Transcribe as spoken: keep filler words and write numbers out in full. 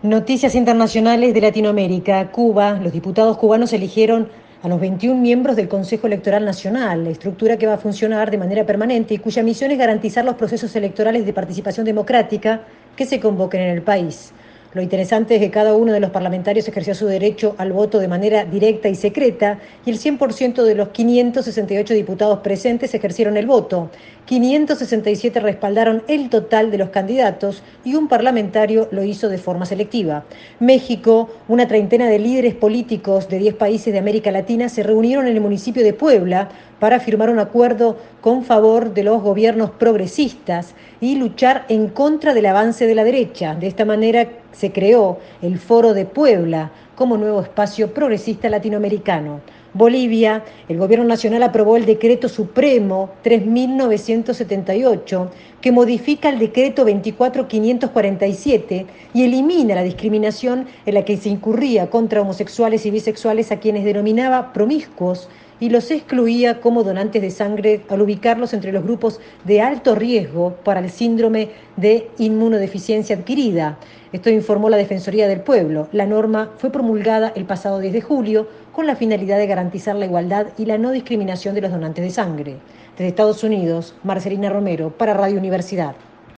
Noticias internacionales de Latinoamérica. Cuba, los diputados cubanos eligieron a los veintiún miembros del Consejo Electoral Nacional, la estructura que va a funcionar de manera permanente y cuya misión es garantizar los procesos electorales de participación democrática que se convoquen en el país. Lo interesante es que cada uno de los parlamentarios ejerció su derecho al voto de manera directa y secreta y el cien por ciento de los quinientos sesenta y ocho diputados presentes ejercieron el voto. quinientos sesenta y siete respaldaron el total de los candidatos y un parlamentario lo hizo de forma selectiva. México, una treintena de líderes políticos de diez países de América Latina se reunieron en el municipio de Puebla para firmar un acuerdo con favor de los gobiernos progresistas y luchar en contra del avance de la derecha. De esta manera se creó el Foro de Puebla como nuevo espacio progresista latinoamericano. Bolivia, el Gobierno Nacional aprobó el Decreto Supremo tres mil novecientos setenta y ocho, que modifica el Decreto veinticuatro mil quinientos cuarenta y siete y elimina la discriminación en la que se incurría contra homosexuales y bisexuales, a quienes denominaba promiscuos y los excluía como donantes de sangre al ubicarlos entre los grupos de alto riesgo para el síndrome de inmunodeficiencia adquirida. Esto informó la Defensoría del Pueblo. La norma fue promulgada el pasado diez de julio con la finalidad de garantizar la igualdad y la no discriminación de los donantes de sangre. Desde Estados Unidos, Marcelina Romero, para Radio Universidad.